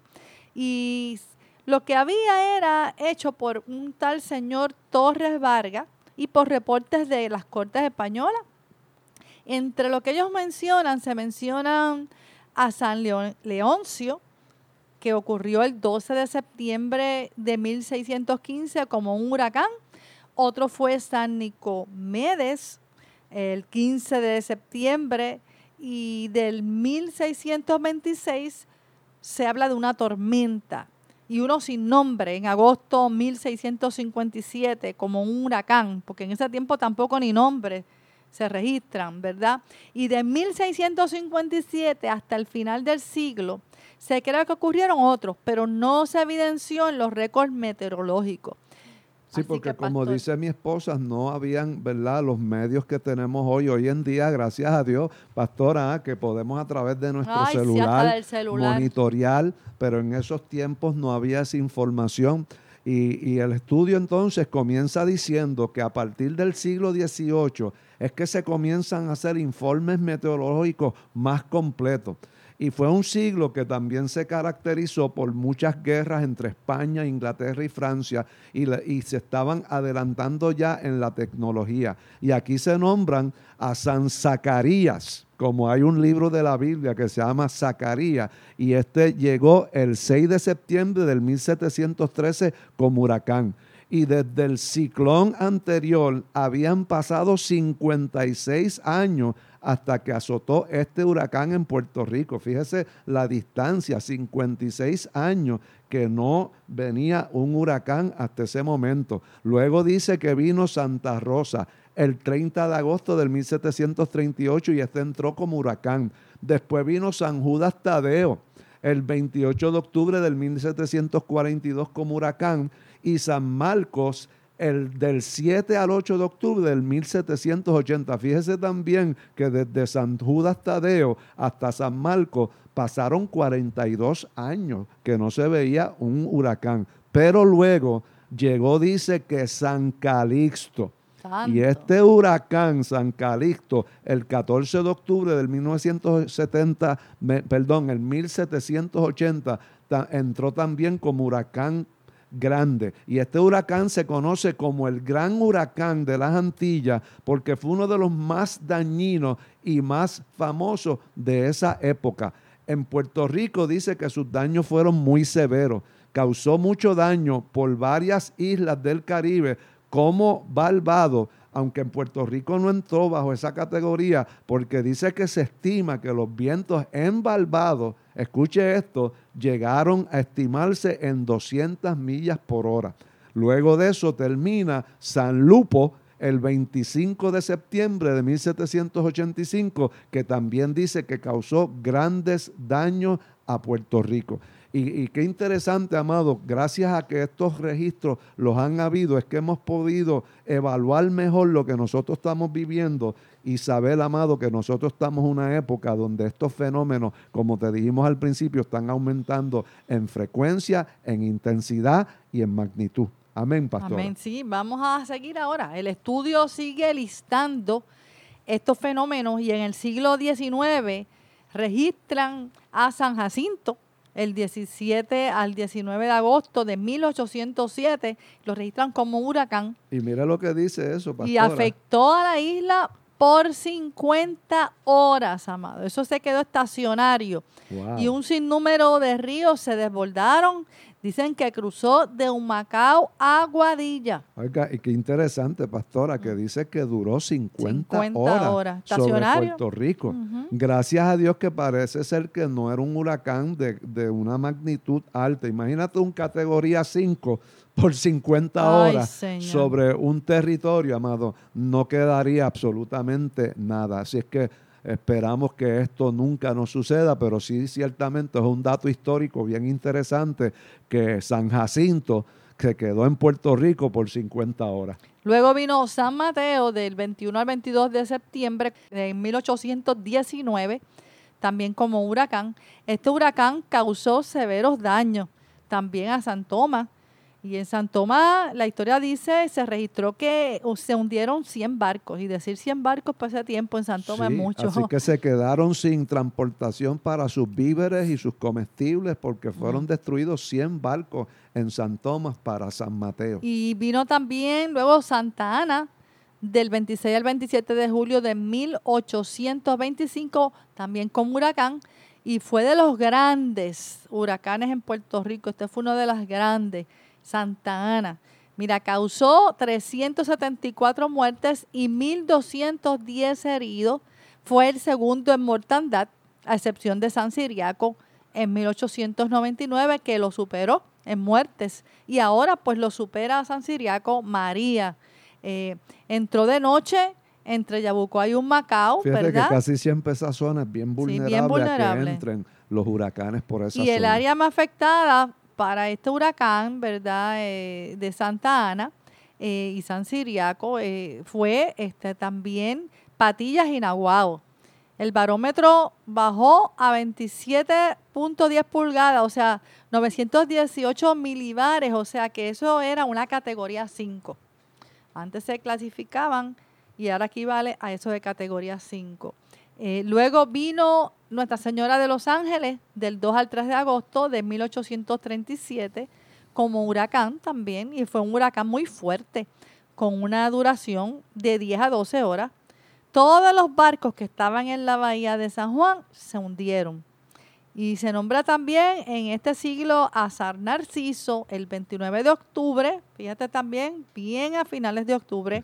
Y lo que había era hecho por un tal señor Torres Vargas y por reportes de las Cortes Españolas. Entre lo que ellos mencionan, se mencionan a San Leoncio, que ocurrió el 12 de septiembre de 1615 como un huracán. Otro fue San Nicomedes, el 15 de septiembre, y del 1626 se habla de una tormenta. Y uno sin nombre, en agosto 1657, como un huracán, porque en ese tiempo tampoco ni nombre se registran, ¿verdad? Y de 1657 hasta el final del siglo, se cree que ocurrieron otros, pero no se evidenció en los récords meteorológicos. Sí, Así porque que, como pastor, dice mi esposa, no habían, ¿verdad?, los medios que tenemos hoy en día, gracias a Dios, pastora, que podemos a través de nuestro sí, hasta del celular monitorear, pero en esos tiempos no había esa información. Y el estudio entonces comienza diciendo que a partir del siglo XVIII es que se comienzan a hacer informes meteorológicos más completos. Y fue un siglo que también se caracterizó por muchas guerras entre España, Inglaterra y Francia, y se estaban adelantando ya en la tecnología. Y aquí se nombran a San Zacarías, como hay un libro de la Biblia que se llama Zacarías, y este llegó el 6 de septiembre del 1713 como huracán. Y desde el ciclón anterior habían pasado 56 años hasta que azotó este huracán en Puerto Rico. Fíjese la distancia, 56 años que no venía un huracán hasta ese momento. Luego dice que vino Santa Rosa el 30 de agosto del 1738 y este entró como huracán. Después vino San Judas Tadeo el 28 de octubre del 1742 como huracán, y San Marcos del 7 al 8 de octubre del 1780. Fíjese también que desde San Judas Tadeo hasta San Marcos pasaron 42 años que no se veía un huracán. Pero luego llegó, dice que San Calixto. Santo. Y este huracán, San Calixto, el 14 de octubre del 1780, entró también como huracán grande. Y este huracán se conoce como el Gran Huracán de las Antillas porque fue uno de los más dañinos y más famosos de esa época. En Puerto Rico dice que sus daños fueron muy severos. Causó mucho daño por varias islas del Caribe, como Barbados, aunque en Puerto Rico no entró bajo esa categoría, porque dice que se estima que los vientos en Barbados, escuche esto, llegaron a estimarse en 200 millas por hora. Luego de eso termina San Lupo el 25 de septiembre de 1785, que también dice que causó grandes daños a Puerto Rico. Y qué interesante, amado, gracias a que estos registros los han habido, es que hemos podido evaluar mejor lo que nosotros estamos viviendo y saber, amado, que nosotros estamos en una época donde estos fenómenos, como te dijimos al principio, están aumentando en frecuencia, en intensidad y en magnitud. Amén, pastor. Amén, sí. Vamos a seguir ahora. El estudio sigue listando estos fenómenos y en el siglo XIX registran a San Jacinto, el 17 al 19 de agosto de 1807, lo registran como huracán. Y mira lo que dice eso, pastora. Y afectó a la isla por 50 horas, amado. Eso se quedó estacionario. Wow. Y un sinnúmero de ríos se desbordaron. Dicen que cruzó de Humacao a Aguadilla. Oiga, y qué interesante, pastora, que dice que duró 50 horas sobre estacionario. Puerto Rico. Gracias a Dios que parece ser que no era un huracán de una magnitud alta. Imagínate un categoría 5 por 50 horas sobre un territorio, amado. No quedaría absolutamente nada. Así es que esperamos que esto nunca nos suceda, pero sí ciertamente es un dato histórico bien interesante que San Jacinto se quedó en Puerto Rico por 50 horas. Luego vino San Mateo del 21 al 22 de septiembre de 1819, también como huracán. Este huracán causó severos daños también a San Tomás. Y en San Tomás, la historia dice, se registró que se hundieron 100 barcos. Y decir 100 barcos para ese tiempo en San Tomás es mucho. Así que se quedaron sin transportación para sus víveres y sus comestibles porque fueron destruidos 100 barcos en San Tomás para San Mateo. Y vino también luego Santa Ana del 26 al 27 de julio de 1825, también como huracán. Y fue de los grandes huracanes en Puerto Rico. Este fue uno de los grandes. Santa Ana. Mira, causó 374 muertes y 1,210 heridos. Fue el segundo en mortandad, a excepción de San Ciriaco en 1899, que lo superó en muertes. Y ahora pues lo supera a San Ciriaco María. Entró de noche entre Yabucoa y Humacao, Fíjate, ¿verdad? que casi siempre esa zona es bien vulnerable, bien vulnerable a que entren los huracanes por esa y zona. el área más afectada para este huracán, ¿verdad? De Santa Ana y San Ciriaco fue también Patillas y Naguabo. El barómetro bajó a 27.10 pulgadas, o sea, 918 milibares, o sea que eso era una categoría 5. Antes se clasificaban y ahora equivale a eso de categoría 5. Luego vino Nuestra Señora de los Ángeles del 2 al 3 de agosto de 1837 como huracán también, y fue un huracán muy fuerte con una duración de 10 a 12 horas. Todos los barcos que estaban en la bahía de San Juan se hundieron. Y se nombra también en este siglo a San Narciso el 29 de octubre, fíjate también, bien a finales de octubre,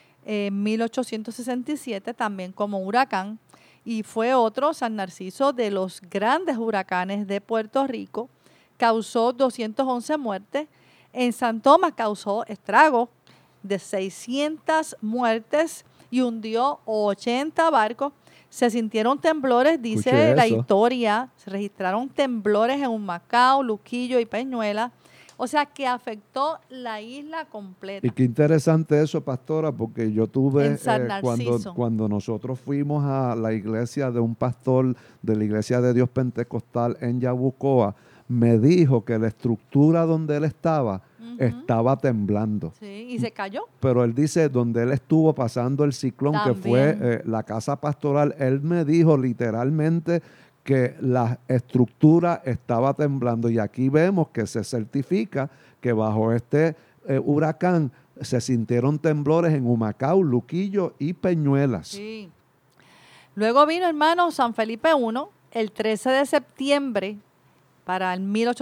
1867, también como huracán. Y fue otro, San Narciso, de los grandes huracanes de Puerto Rico. Causó 211 muertes. En San Tomás causó estragos de 600 muertes y hundió 80 barcos. Se sintieron temblores, dice la historia. Se registraron temblores en Humacao, Luquillo y Peñuela. O sea, que afectó la isla completa. Y qué interesante eso, pastora, porque yo tuve, Narciso. cuando nosotros fuimos a la iglesia de un pastor de la Iglesia de Dios Pentecostal en Yabucoa, me dijo que la estructura donde él estaba estaba temblando. Sí, y se cayó. Pero él dice, donde él estuvo pasando el ciclón, también, que fue la casa pastoral, él me dijo literalmente que la estructura estaba temblando. Y aquí vemos que se certifica que bajo este huracán se sintieron temblores en Humacao, Luquillo y Peñuelas. Sí. Luego vino, hermano, San Felipe I, el 13 de septiembre para el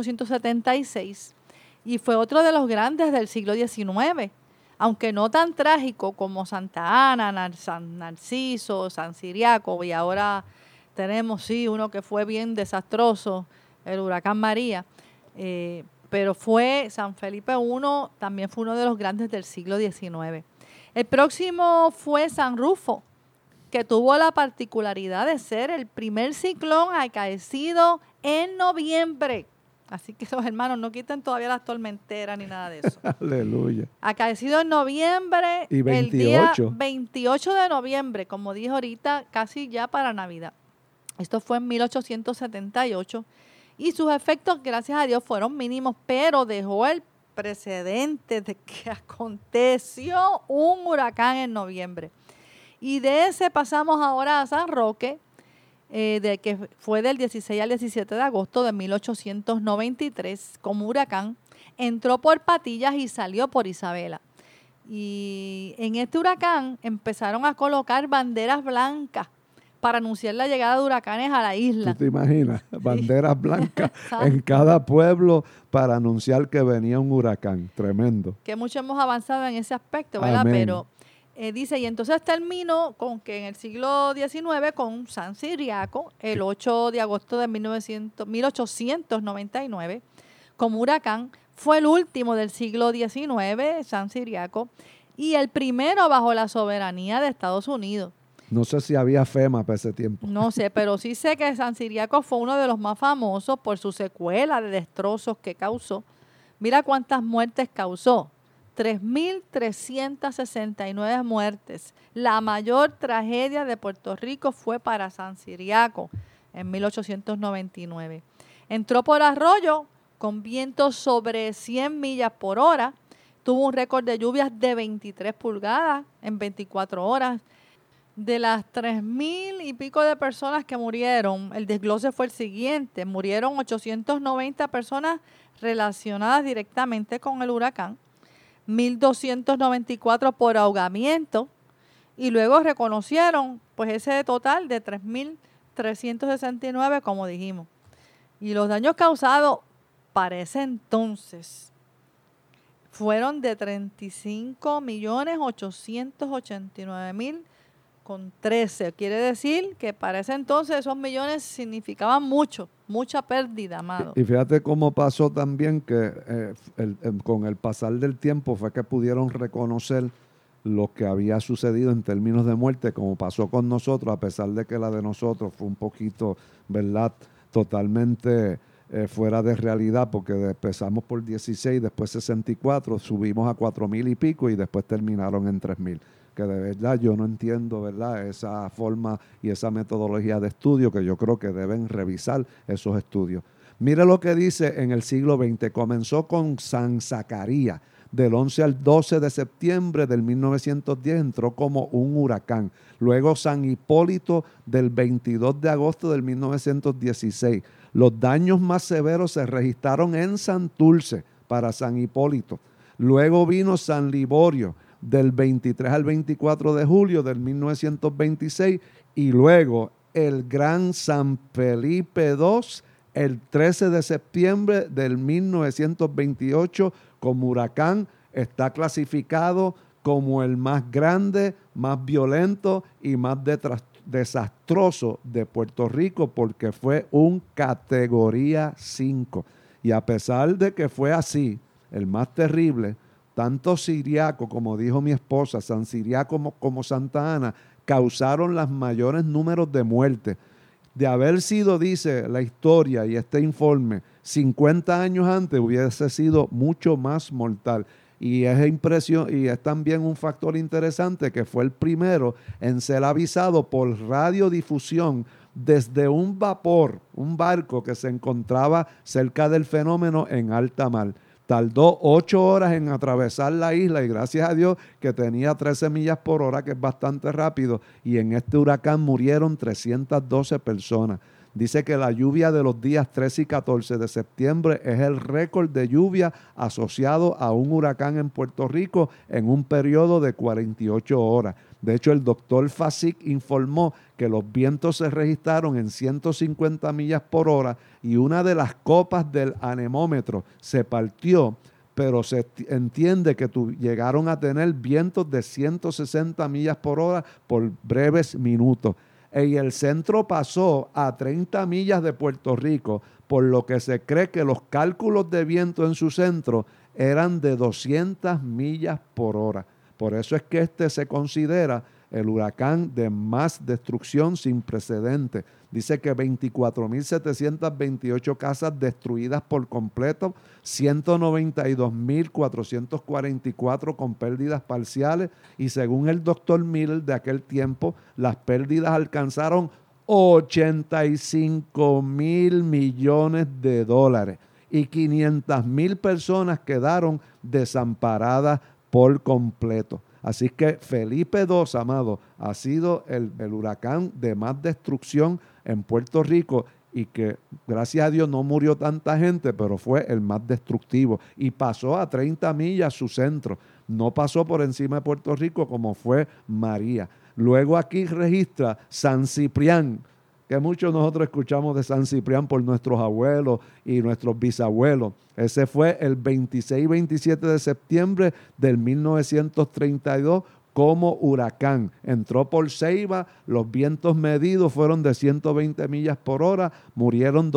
1876, y fue otro de los grandes del siglo XIX, aunque no tan trágico como Santa Ana, San Narciso, San Ciriaco, y ahora tenemos, sí, uno que fue bien desastroso, el huracán María, pero fue San Felipe I, también fue uno de los grandes del siglo XIX. El próximo fue San Rufo, que tuvo la particularidad de ser el primer ciclón acaecido en noviembre. Así que los hermanos no quiten todavía las tormenteras ni nada de eso. Aleluya. Acaecido en noviembre, y 28. El día 28 de noviembre, como dije ahorita, casi ya para Navidad. Esto fue en 1878 y sus efectos, gracias a Dios, fueron mínimos, pero dejó el precedente de que aconteció un huracán en noviembre. Y de ese pasamos ahora a San Roque, de que fue del 16 al 17 de agosto de 1893 como huracán. Entró por Patillas y salió por Isabela. Y en este huracán empezaron a colocar banderas blancas para anunciar la llegada de huracanes a la isla. ¿Tú te imaginas? Banderas blancas en cada pueblo para anunciar que venía un huracán. Tremendo. Que mucho hemos avanzado en ese aspecto, ¿verdad? Amén. Pero dice, y entonces terminó con que en el siglo XIX con San Ciriaco, el 8 de agosto de 1899, como huracán. Fue el último del siglo XIX, San Ciriaco, y el primero bajo la soberanía de Estados Unidos. No sé si había FEMA para ese tiempo. No sé, pero sí sé que San Ciriaco fue uno de los más famosos por su secuela de destrozos que causó. Mira cuántas muertes causó. 3.369 muertes. La mayor tragedia de Puerto Rico fue para San Ciriaco en 1899. Entró por arroyo con vientos sobre 100 millas por hora. Tuvo un récord de lluvias de 23 pulgadas en 24 horas. De las 3.000 y pico de personas que murieron, el desglose fue el siguiente. Murieron 890 personas relacionadas directamente con el huracán, 1.294 por ahogamiento, y luego reconocieron pues ese total de 3.369, como dijimos. Y los daños causados para ese entonces fueron de 35.889.000 con 13. Quiere decir que para ese entonces esos millones significaban mucho, mucha pérdida, amado. Y fíjate cómo pasó también que con el pasar del tiempo fue que pudieron reconocer lo que había sucedido en términos de muerte, como pasó con nosotros, a pesar de que la de nosotros fue un poquito, ¿verdad?, totalmente fuera de realidad, porque empezamos por 16, después 64, subimos a 4.000 y pico y después terminaron en 3.000. Que de verdad yo no entiendo, ¿verdad?, esa forma y esa metodología de estudio, que yo creo que deben revisar esos estudios. Mire lo que dice en el siglo XX. Comenzó con San Zacarías, Del 11 al 12 de septiembre del 1910 entró como un huracán. Luego San Hipólito del 22 de agosto del 1916. Los daños más severos se registraron en Santurce para San Hipólito. Luego vino San Liborio del 23 al 24 de julio del 1926 y luego el Gran San Felipe II el 13 de septiembre del 1928 como huracán. Está clasificado como el más grande, más violento y más desastroso de Puerto Rico porque fue un categoría 5. Y a pesar de que fue así, el más terrible, tanto Siriaco, como dijo mi esposa, San Siriaco como Santa Ana, causaron los mayores números de muertes. De haber sido, dice la historia y este informe, 50 años antes hubiese sido mucho más mortal. Y es también un factor interesante que fue el primero en ser avisado por radiodifusión desde un vapor, un barco que se encontraba cerca del fenómeno en alta mar. Tardó 8 horas en atravesar la isla y gracias a Dios que tenía 13 millas por hora, que es bastante rápido, y en este huracán murieron 312 personas. Dice que la lluvia de los días 13 y 14 de septiembre es el récord de lluvia asociado a un huracán en Puerto Rico en un periodo de 48 horas. De hecho, el doctor Fasic informó que los vientos se registraron en 150 millas por hora y una de las copas del anemómetro se partió, pero se entiende que llegaron a tener vientos de 160 millas por hora por breves minutos. Y el centro pasó a 30 millas de Puerto Rico, por lo que se cree que los cálculos de viento en su centro eran de 200 millas por hora. Por eso es que este se considera el huracán de más destrucción sin precedentes. Dice que 24.728 casas destruidas por completo, 192.444 con pérdidas parciales y según el doctor Miller de aquel tiempo, las pérdidas alcanzaron 85.000 millones de dólares y 500.000 personas quedaron desamparadas por completo. Así que Felipe II, amado, ha sido el huracán de más destrucción en Puerto Rico y que gracias a Dios no murió tanta gente, pero fue el más destructivo y pasó a 30 millas su centro. No pasó por encima de Puerto Rico como fue María. Luego aquí registra San Ciprián, que muchos nosotros escuchamos de San Ciprián por nuestros abuelos y nuestros bisabuelos. Ese fue el 26 y 27 de septiembre del 1932 como huracán. Entró por Ceiba, los vientos medidos fueron de 120 millas por hora, murieron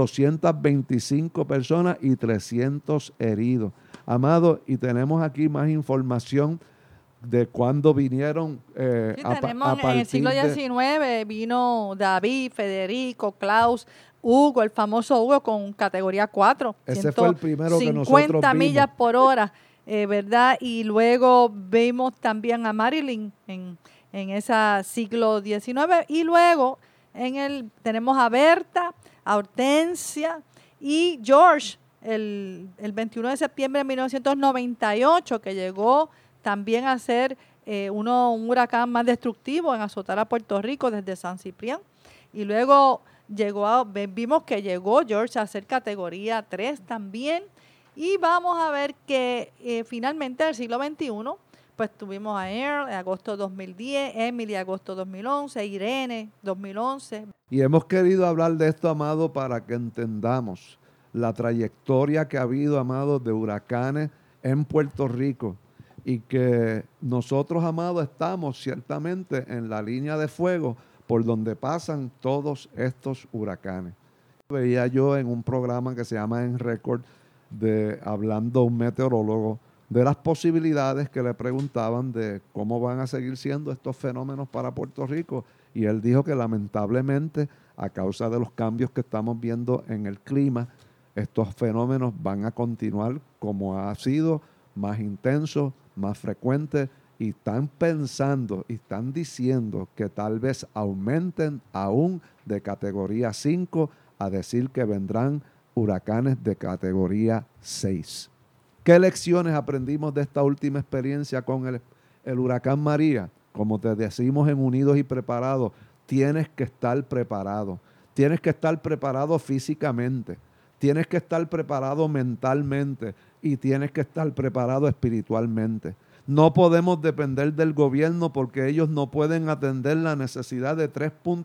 225 personas y 300 heridos. Amado, y tenemos aquí más información de cuándo vinieron tenemos en el siglo XIX vino David, Federico, Klaus, Hugo, el famoso Hugo con categoría 4. Ese fue el primero que nosotros vimos. 50 millas por hora, ¿verdad? Y luego vimos también a Marilyn en ese siglo XIX. Y luego tenemos a Berta, a Hortensia y George, el 21 de septiembre de 1998, que llegó también a ser un huracán más destructivo en azotar a Puerto Rico desde San Ciprián. Y luego vimos que llegó George a ser categoría 3 también. Y vamos a ver que finalmente en el siglo XXI, pues tuvimos a Earl en agosto 2010, Emily agosto 2011, Irene 2011. Y hemos querido hablar de esto, amado, para que entendamos la trayectoria que ha habido, amado, de huracanes en Puerto Rico. Y que nosotros, amados, estamos ciertamente en la línea de fuego por donde pasan todos estos huracanes. Veía yo en un programa que se llama En Record, hablando un meteorólogo, de las posibilidades que le preguntaban de cómo van a seguir siendo estos fenómenos para Puerto Rico. Y él dijo que lamentablemente, a causa de los cambios que estamos viendo en el clima, estos fenómenos van a continuar como ha sido, más intensos, más frecuentes, y están pensando y están diciendo que tal vez aumenten aún de categoría 5 a decir que vendrán huracanes de categoría 6. ¿Qué lecciones aprendimos de esta última experiencia con el huracán María? Como te decimos en Unidos y Preparados, tienes que estar preparado. Tienes que estar preparado físicamente, tienes que estar preparado mentalmente y tienes que estar preparado espiritualmente. No podemos depender del gobierno porque ellos no pueden atender la necesidad de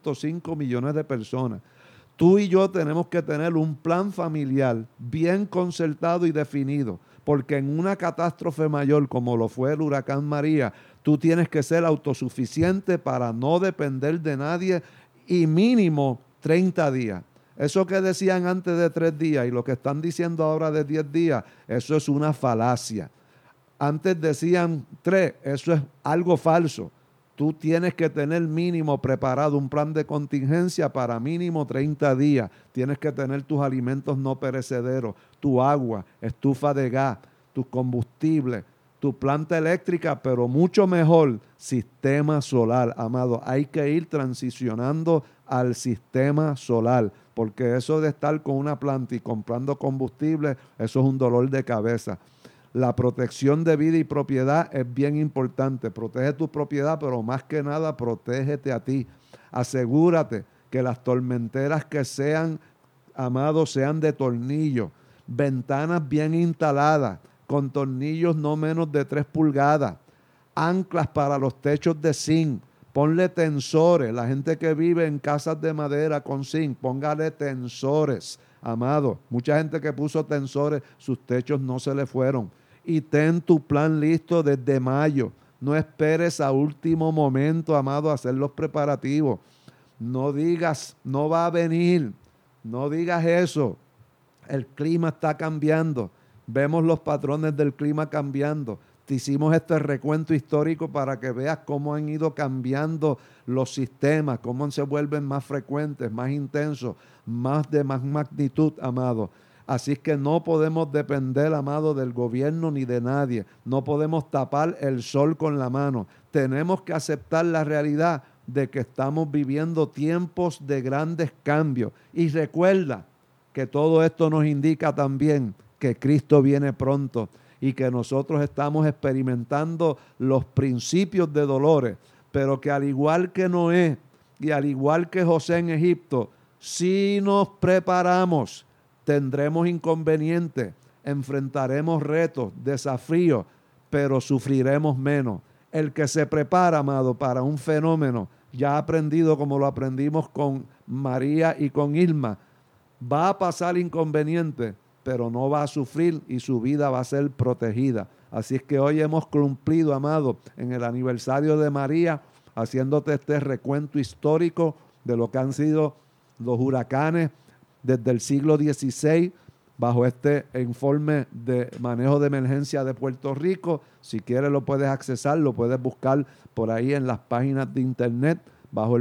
3.5 millones de personas. Tú y yo tenemos que tener un plan familiar bien concertado y definido, porque en una catástrofe mayor como lo fue el huracán María, tú tienes que ser autosuficiente para no depender de nadie y mínimo 30 días. Eso que decían antes de 3 días y lo que están diciendo ahora de 10 días, eso es una falacia. Antes decían 3, eso es algo falso. Tú tienes que tener mínimo preparado un plan de contingencia para mínimo 30 días. Tienes que tener tus alimentos no perecederos, tu agua, estufa de gas, tus combustibles, tu planta eléctrica, pero mucho mejor, sistema solar, amado. Hay que ir transicionando al sistema solar, porque eso de estar con una planta y comprando combustible, eso es un dolor de cabeza. La protección de vida y propiedad es bien importante. Protege tu propiedad, pero más que nada, protégete a ti. Asegúrate que las tormenteras que sean, amados, sean de tornillo, ventanas bien instaladas, con tornillos no menos de 3 pulgadas, anclas para los techos de zinc, ponle tensores. La gente que vive en casas de madera con zinc, póngale tensores, amado. Mucha gente que puso tensores, sus techos no se le fueron. Y ten tu plan listo desde mayo. No esperes a último momento, amado, a hacer los preparativos. No digas, no va a venir. No digas eso. El clima está cambiando. Vemos los patrones del clima cambiando. Te hicimos este recuento histórico para que veas cómo han ido cambiando los sistemas, cómo se vuelven más frecuentes, más intensos, más de más magnitud, amado. Así que no podemos depender, amado, del gobierno ni de nadie. No podemos tapar el sol con la mano. Tenemos que aceptar la realidad de que estamos viviendo tiempos de grandes cambios. Y recuerda que todo esto nos indica también que Cristo viene pronto y que nosotros estamos experimentando los principios de dolores, pero que al igual que Noé y al igual que José en Egipto, si nos preparamos, tendremos inconvenientes, enfrentaremos retos, desafíos, pero sufriremos menos. El que se prepara, amado, para un fenómeno, ya ha aprendido como lo aprendimos con María y con Irma, va a pasar inconvenientes, pero no va a sufrir y su vida va a ser protegida. Así es que hoy hemos cumplido, amado, en el aniversario de María, haciéndote este recuento histórico de lo que han sido los huracanes desde el siglo XVI, bajo este informe de manejo de emergencia de Puerto Rico. Si quieres lo puedes accesar, lo puedes buscar por ahí en las páginas de internet, bajo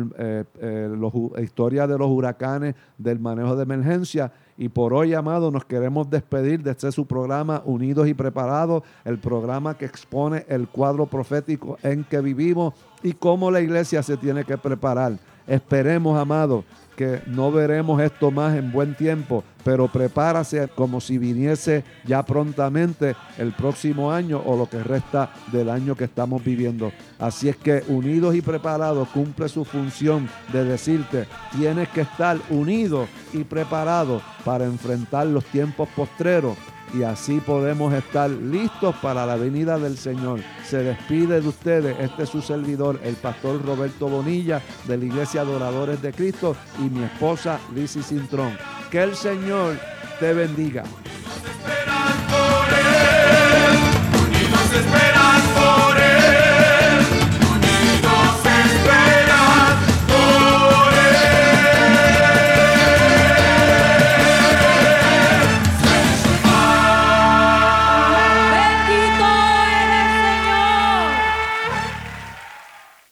la historia de los huracanes, del manejo de emergencia. Y por hoy, amado, nos queremos despedir de este su programa Unidos y Preparados, el programa que expone el cuadro profético en que vivimos y cómo la iglesia se tiene que preparar. Esperemos, amado, que no veremos esto más en buen tiempo, pero prepárase como si viniese ya prontamente el próximo año o lo que resta del año que estamos viviendo. Así es que Unidos y Preparados cumple su función de decirte, tienes que estar unido y preparado para enfrentar los tiempos postreros, y así podemos estar listos para la venida del Señor. Se despide de ustedes este su servidor, el pastor Roberto Bonilla, de la Iglesia Adoradores de Cristo, y mi esposa Lizzy Cintrón. Que el Señor te bendiga. Unidos esperan por Él, unidos esperan.